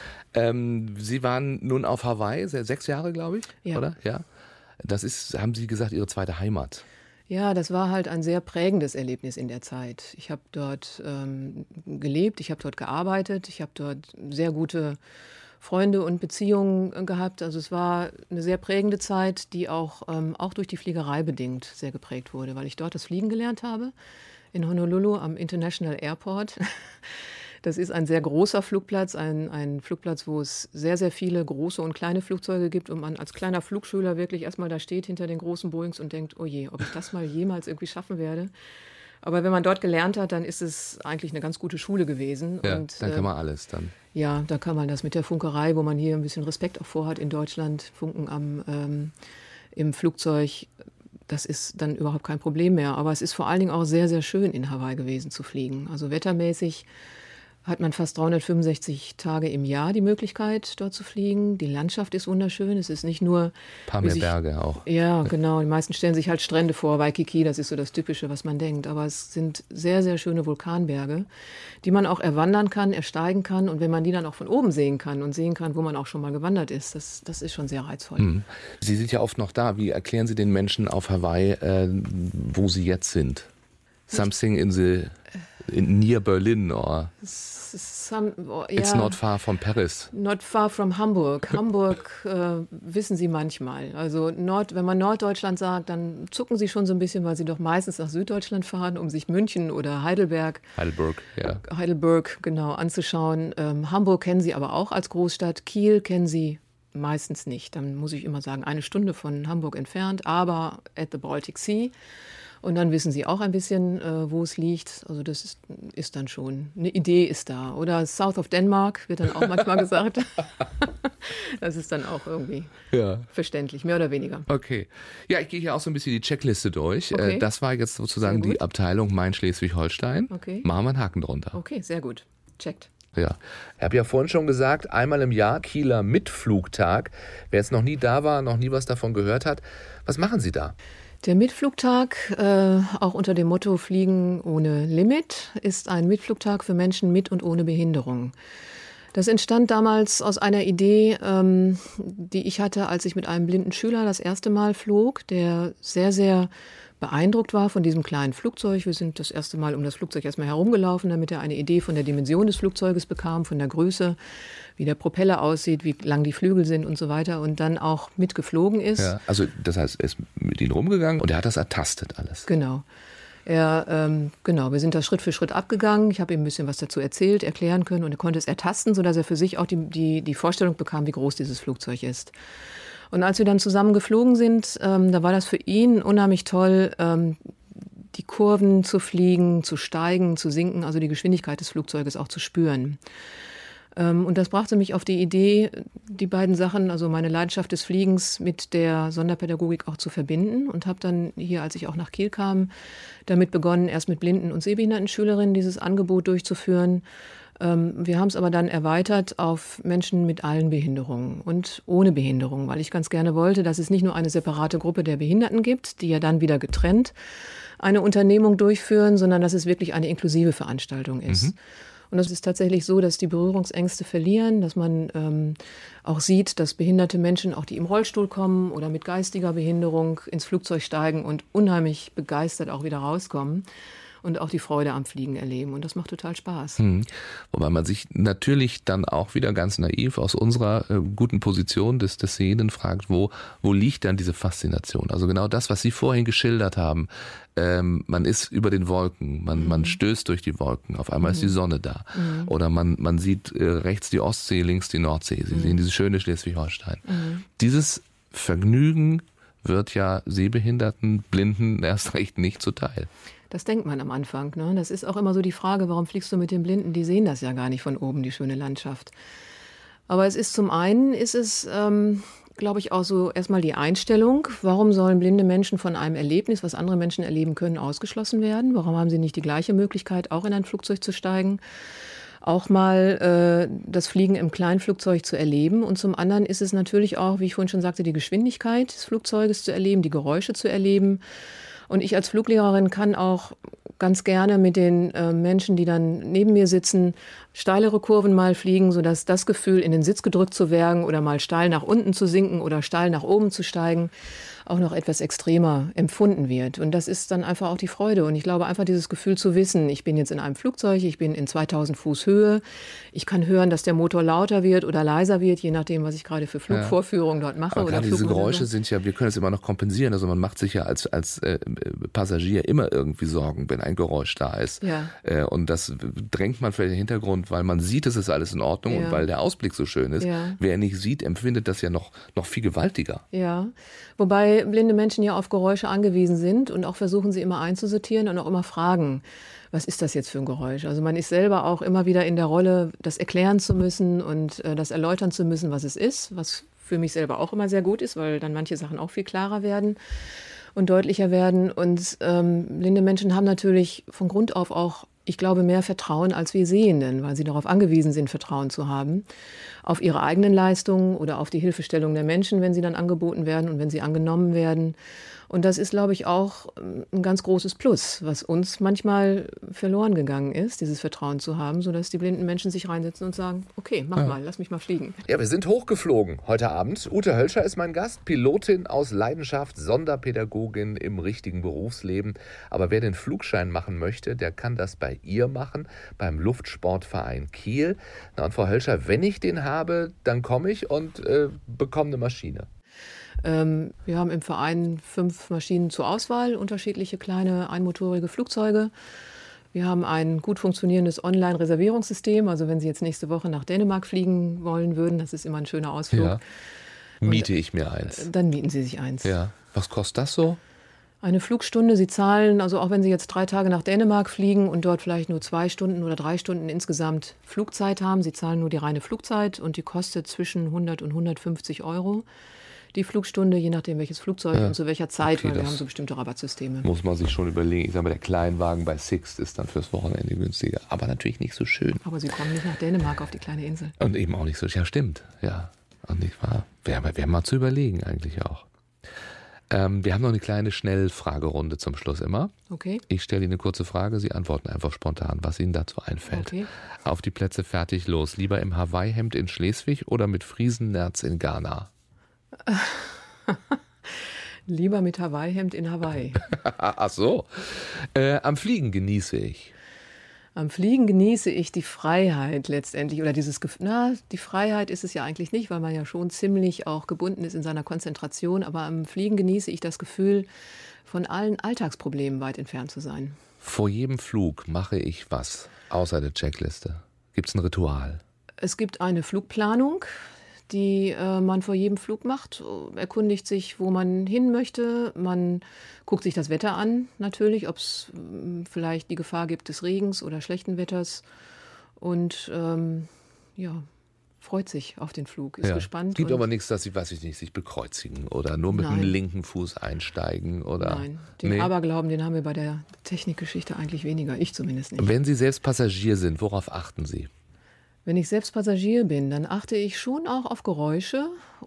Ähm, Sie waren nun auf Hawaii, se- sechs Jahre, glaube ich, Ja. oder? Ja. Das ist, haben Sie gesagt, Ihre zweite Heimat. Ja, das war halt ein sehr prägendes Erlebnis in der Zeit. Ich habe dort ähm, gelebt, ich habe dort gearbeitet, ich habe dort sehr gute Freunde und Beziehungen äh, gehabt. Also es war eine sehr prägende Zeit, die auch, ähm, auch durch die Fliegerei bedingt sehr geprägt wurde, weil ich dort das Fliegen gelernt habe in Honolulu am International Airport. Das ist ein sehr großer Flugplatz, ein, ein Flugplatz, wo es sehr, sehr viele große und kleine Flugzeuge gibt und man als kleiner Flugschüler wirklich erstmal da steht hinter den großen Boeings und denkt, oh je, ob ich das mal jemals irgendwie schaffen werde. Aber wenn man dort gelernt hat, dann ist es eigentlich eine ganz gute Schule gewesen. Ja, und, dann äh, kann man alles dann. ja, da kann man das mit der Funkerei, wo man hier ein bisschen Respekt auch vorhat in Deutschland, Funken am, ähm, im Flugzeug, das ist dann überhaupt kein Problem mehr. Aber es ist vor allen Dingen auch sehr, sehr schön in Hawaii gewesen zu fliegen. Also wettermäßig hat man fast dreihundertfünfundsechzig Tage im Jahr die Möglichkeit, dort zu fliegen. Die Landschaft ist wunderschön. Es ist nicht nur... Ein paar wie mehr sich- Berge auch. Ja, genau. Die meisten stellen sich halt Strände vor, Waikiki, das ist so das Typische, was man denkt. Aber es sind sehr, sehr schöne Vulkanberge, die man auch erwandern kann, ersteigen kann. Und wenn man die dann auch von oben sehen kann und sehen kann, wo man auch schon mal gewandert ist, das, das ist schon sehr reizvoll. Mhm. Sie sind ja oft noch da. Wie erklären Sie den Menschen auf Hawaii, äh, wo sie jetzt sind? Something in the in near Berlin or Es ist some, oh, it's ja, not far from Paris. not far from Hamburg. Hamburg äh, wissen Sie manchmal. Also Nord, wenn man Norddeutschland sagt, dann zucken Sie schon so ein bisschen, weil Sie doch meistens nach Süddeutschland fahren, um sich München oder Heidelberg Heidelberg, ja. Heidelberg genau anzuschauen. Ähm, Hamburg kennen Sie aber auch als Großstadt. Kiel kennen Sie meistens nicht. Dann muss ich immer sagen, eine Stunde von Hamburg entfernt, aber at the Baltic Sea. Und dann wissen Sie auch ein bisschen, äh, wo es liegt. Also das ist, ist dann schon, eine Idee ist da. Oder South of Denmark wird dann auch manchmal gesagt. Das ist dann auch irgendwie Ja. verständlich, mehr oder weniger. Okay. Ja, ich gehe hier auch so ein bisschen die Checkliste durch. Okay. Äh, Das war jetzt sozusagen Sehr gut. die Abteilung Main Schleswig-Holstein. Okay. Machen wir einen Haken drunter. Okay, sehr gut. Checkt. Ja. Ich habe ja vorhin schon gesagt, einmal im Jahr Kieler Mitflugtag. Wer jetzt noch nie da war, noch nie was davon gehört hat, was machen Sie da? Der Mitflugtag, äh, auch unter dem Motto Fliegen ohne Limit, ist ein Mitflugtag für Menschen mit und ohne Behinderung. Das entstand damals aus einer Idee, ähm, die ich hatte, als ich mit einem blinden Schüler das erste Mal flog, der sehr, sehr beeindruckt war von diesem kleinen Flugzeug. Wir sind das erste Mal um das Flugzeug erstmal herumgelaufen, damit er eine Idee von der Dimension des Flugzeuges bekam, von der Größe, wie der Propeller aussieht, wie lang die Flügel sind und so weiter und dann auch mitgeflogen ist. Ja. Also das heißt, er ist mit Ihnen rumgegangen und er hat das ertastet alles. Genau. Er, ähm, genau, wir sind da Schritt für Schritt abgegangen. Ich habe ihm ein bisschen was dazu erzählt, erklären können und er konnte es ertasten, sodass er für sich auch die, die, die Vorstellung bekam, wie groß dieses Flugzeug ist. Und als wir dann zusammen geflogen sind, ähm, da war das für ihn unheimlich toll, ähm, die Kurven zu fliegen, zu steigen, zu sinken, also die Geschwindigkeit des Flugzeuges auch zu spüren. Ähm, und das brachte mich auf die Idee, die beiden Sachen, also meine Leidenschaft des Fliegens mit der Sonderpädagogik auch zu verbinden und habe dann hier, als ich auch nach Kiel kam, damit begonnen, erst mit blinden und sehbehinderten Schülerinnen dieses Angebot durchzuführen. Wir haben es aber dann erweitert auf Menschen mit allen Behinderungen und ohne Behinderung, weil ich ganz gerne wollte, dass es nicht nur eine separate Gruppe der Behinderten gibt, die ja dann wieder getrennt eine Unternehmung durchführen, sondern dass es wirklich eine inklusive Veranstaltung ist. Mhm. Und es ist tatsächlich so, dass die Berührungsängste verlieren, dass man ähm, auch sieht, dass behinderte Menschen, auch die im Rollstuhl kommen oder mit geistiger Behinderung, ins Flugzeug steigen und unheimlich begeistert auch wieder rauskommen. Und auch die Freude am Fliegen erleben. Und das macht total Spaß. Hm. Wobei man sich natürlich dann auch wieder ganz naiv aus unserer äh, guten Position des, des Sehenden fragt, wo, wo liegt dann diese Faszination? Also genau das, was Sie vorhin geschildert haben. Ähm, man ist über den Wolken, man, mhm. man stößt durch die Wolken, auf einmal mhm. ist die Sonne da. Mhm. Oder man, man sieht äh, rechts die Ostsee, links die Nordsee. Sie mhm. sehen diese schöne Schleswig-Holstein. Mhm. Dieses Vergnügen wird ja Sehbehinderten, Blinden erst recht nicht zuteil. Das denkt man am Anfang. Ne? Das ist auch immer so die Frage, warum fliegst du mit den Blinden? Die sehen das ja gar nicht von oben, die schöne Landschaft. Aber es ist zum einen, ist es, ähm, glaube ich, auch so erstmal die Einstellung. Warum sollen blinde Menschen von einem Erlebnis, was andere Menschen erleben können, ausgeschlossen werden? Warum haben sie nicht die gleiche Möglichkeit, auch in ein Flugzeug zu steigen? Auch mal äh, das Fliegen im Kleinflugzeug zu erleben. Und zum anderen ist es natürlich auch, wie ich vorhin schon sagte, die Geschwindigkeit des Flugzeuges zu erleben, die Geräusche zu erleben. Und ich als Fluglehrerin kann auch ganz gerne mit den äh, Menschen, die dann neben mir sitzen, steilere Kurven mal fliegen, sodass das Gefühl, in den Sitz gedrückt zu werden oder mal steil nach unten zu sinken oder steil nach oben zu steigen, auch noch etwas extremer empfunden wird. Und das ist dann einfach auch die Freude. Und ich glaube einfach dieses Gefühl zu wissen, ich bin jetzt in einem Flugzeug, ich bin in zweitausend Fuß Höhe, ich kann hören, dass der Motor lauter wird oder leiser wird, je nachdem, was ich gerade für Flugvorführungen dort mache. Aber oder gerade diese Geräusche sind ja, wir können es immer noch kompensieren. Also man macht sich ja als, als äh, Passagier immer irgendwie Sorgen, wenn ein Geräusch da ist. Ja. Äh, und das drängt man für den Hintergrund, weil man sieht, es ist alles in Ordnung, ja. und weil der Ausblick so schön ist. Ja. Wer nicht sieht, empfindet das ja noch, noch viel gewaltiger. Ja, wobei blinde Menschen ja auf Geräusche angewiesen sind und auch versuchen, sie immer einzusortieren und auch immer fragen, was ist das jetzt für ein Geräusch? Also man ist selber auch immer wieder in der Rolle, das erklären zu müssen und äh, das erläutern zu müssen, was es ist, was für mich selber auch immer sehr gut ist, weil dann manche Sachen auch viel klarer werden und deutlicher werden. Und ähm, blinde Menschen haben natürlich von Grund auf auch, ich glaube, mehr Vertrauen als wir Sehenden, weil sie darauf angewiesen sind, Vertrauen zu haben, auf ihre eigenen Leistungen oder auf die Hilfestellung der Menschen, wenn sie dann angeboten werden und wenn sie angenommen werden. Und das ist, glaube ich, auch ein ganz großes Plus, was uns manchmal verloren gegangen ist, dieses Vertrauen zu haben, sodass die blinden Menschen sich reinsetzen und sagen, okay, mach ja. mal, lass mich mal fliegen. Ja, wir sind hochgeflogen heute Abend. Ute Hölscher ist mein Gast, Pilotin aus Leidenschaft, Sonderpädagogin im richtigen Berufsleben. Aber wer den Flugschein machen möchte, der kann das bei ihr machen, beim Luftsportverein Kiel. Na und Frau Hölscher, wenn ich den habe, dann komme ich und äh, bekomme eine Maschine. Ähm, wir haben im Verein fünf Maschinen zur Auswahl, unterschiedliche kleine einmotorige Flugzeuge. Wir haben ein gut funktionierendes Online-Reservierungssystem. Also wenn Sie jetzt nächste Woche nach Dänemark fliegen wollen würden, das ist immer ein schöner Ausflug. Ja. Miete ich mir eins? Dann mieten Sie sich eins. Ja. Was kostet das so? Eine Flugstunde, Sie zahlen, also auch wenn Sie jetzt drei Tage nach Dänemark fliegen und dort vielleicht nur zwei Stunden oder drei Stunden insgesamt Flugzeit haben, Sie zahlen nur die reine Flugzeit und die kostet zwischen hundert und hundertfünfzig Euro. Die Flugstunde, je nachdem welches Flugzeug ja. und zu welcher Zeit, okay, weil wir haben so bestimmte Rabattsysteme. Muss man sich schon überlegen. Ich sage mal, der Kleinwagen bei Sixt ist dann fürs Wochenende günstiger, aber natürlich nicht so schön. Aber Sie kommen nicht nach Dänemark auf die kleine Insel. Und eben auch nicht so, ja stimmt, ja. Und nicht wahr? Wäre wär mal zu überlegen eigentlich auch. Ähm, wir haben noch eine kleine Schnellfragerunde zum Schluss immer. Okay. Ich stelle Ihnen eine kurze Frage, Sie antworten einfach spontan, was Ihnen dazu einfällt. Okay. Auf die Plätze, fertig, los. Lieber im Hawaii-Hemd in Schleswig oder mit Friesennerz in Ghana? Lieber mit Hawaii-Hemd in Hawaii. Ach so. Äh, am Fliegen genieße ich. Am Fliegen genieße ich die Freiheit letztendlich. Oder dieses Gefühl, na, die Freiheit ist es ja eigentlich nicht, weil man ja schon ziemlich auch gebunden ist in seiner Konzentration. Aber am Fliegen genieße ich das Gefühl, von allen Alltagsproblemen weit entfernt zu sein. Vor jedem Flug mache ich was, außer der Checkliste? Gibt es ein Ritual? Es gibt eine Flugplanung, die äh, man vor jedem Flug macht, erkundigt sich, wo man hin möchte. Man guckt sich das Wetter an, natürlich, ob es äh, vielleicht die Gefahr gibt des Regens oder schlechten Wetters. Und ähm, ja, freut sich auf den Flug, ist ja. gespannt. Gibt aber nichts, dass sie, weiß ich nicht, sich bekreuzigen oder nur mit Nein. dem linken Fuß einsteigen oder. Nein, den nee. Aberglauben, den haben wir bei der Technikgeschichte eigentlich weniger, ich zumindest nicht. Wenn Sie selbst Passagier sind, worauf achten Sie? Wenn ich selbst Passagier bin, dann achte ich schon auch auf Geräusche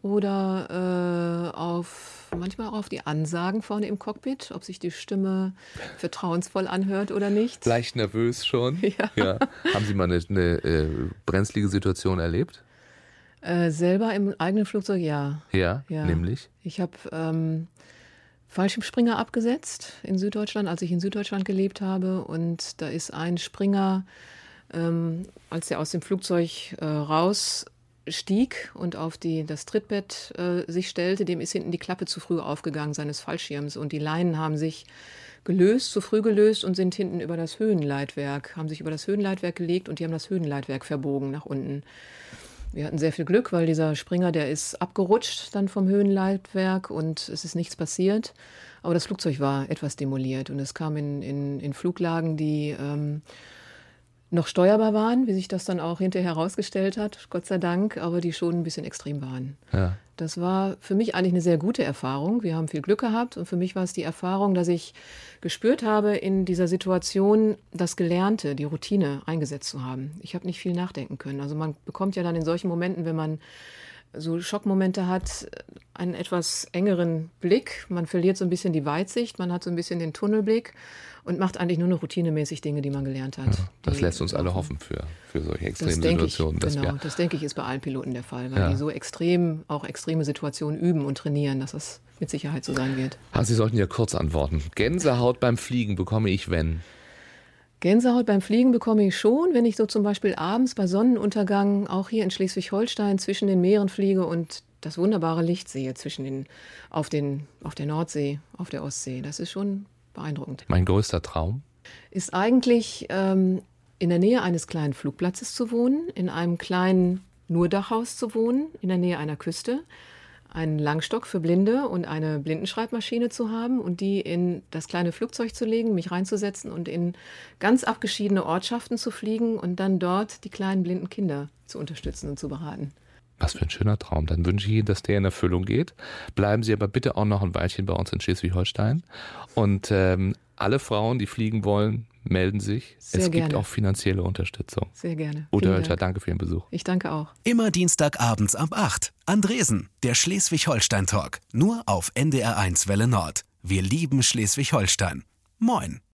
oder äh, auf manchmal auch auf die Ansagen vorne im Cockpit, ob sich die Stimme vertrauensvoll anhört oder nicht. Leicht nervös schon. Ja. Ja. Haben Sie mal eine, eine äh, brenzlige Situation erlebt? Äh, selber im eigenen Flugzeug, ja. Ja, Ja. nämlich? Ich habe ähm, Fallschirmspringer abgesetzt in Süddeutschland, als ich in Süddeutschland gelebt habe. Und da ist ein Springer, ähm, als er aus dem Flugzeug äh, rausstieg und auf die, das Trittbett äh, sich stellte, dem ist hinten die Klappe zu früh aufgegangen seines Fallschirms. Und die Leinen haben sich gelöst, zu früh gelöst und sind hinten über das Höhenleitwerk, haben sich über das Höhenleitwerk gelegt und die haben das Höhenleitwerk verbogen nach unten. Wir hatten sehr viel Glück, weil dieser Springer, der ist abgerutscht dann vom Höhenleitwerk und es ist nichts passiert. Aber das Flugzeug war etwas demoliert und es kam in, in, in Fluglagen, die ähm, noch steuerbar waren, wie sich das dann auch hinterher herausgestellt hat, Gott sei Dank, aber die schon ein bisschen extrem waren. Ja. Das war für mich eigentlich eine sehr gute Erfahrung. Wir haben viel Glück gehabt und für mich war es die Erfahrung, dass ich gespürt habe, in dieser Situation das Gelernte, die Routine eingesetzt zu haben. Ich habe nicht viel nachdenken können. Also man bekommt ja dann in solchen Momenten, wenn man so Schockmomente hat, einen etwas engeren Blick. Man verliert so ein bisschen die Weitsicht, man hat so ein bisschen den Tunnelblick und macht eigentlich nur noch routinemäßig Dinge, die man gelernt hat. Ja, das die lässt uns alle laufen. hoffen für, für solche Das extremen denke ich, Situationen. dass genau, wir, das denke ich ist bei allen Piloten der Fall, weil Ja. die so extrem, auch extreme Situationen üben und trainieren, dass das mit Sicherheit so sein wird. Ah, Sie sollten ja kurz antworten. Gänsehaut beim Fliegen bekomme ich, wenn? Gänsehaut beim Fliegen bekomme ich schon, wenn ich so zum Beispiel abends bei Sonnenuntergang auch hier in Schleswig-Holstein zwischen den Meeren fliege und das wunderbare Licht sehe zwischen den, auf, den, auf der Nordsee, auf der Ostsee. Das ist schon beeindruckend. Mein größter Traum? Ist eigentlich ähm, in der Nähe eines kleinen Flugplatzes zu wohnen, in einem kleinen Nurdachhaus zu wohnen, in der Nähe einer Küste, einen Langstock für Blinde und eine Blindenschreibmaschine zu haben und die in das kleine Flugzeug zu legen, mich reinzusetzen und in ganz abgeschiedene Ortschaften zu fliegen und dann dort die kleinen blinden Kinder zu unterstützen und zu beraten. Was für ein schöner Traum. Dann wünsche ich Ihnen, dass der in Erfüllung geht. Bleiben Sie aber bitte auch noch ein Weilchen bei uns in Schleswig-Holstein. Und ähm, alle Frauen, die fliegen wollen, melden sich. Sehr es gibt gerne. auch finanzielle Unterstützung. Sehr gerne. Ute Vielen Hölscher, Dank. danke für Ihren Besuch. Ich danke auch. Immer Dienstagabends ab acht. Andresen, der Schleswig-Holstein-Talk. Nur auf N D R eins Welle Nord. Wir lieben Schleswig-Holstein. Moin.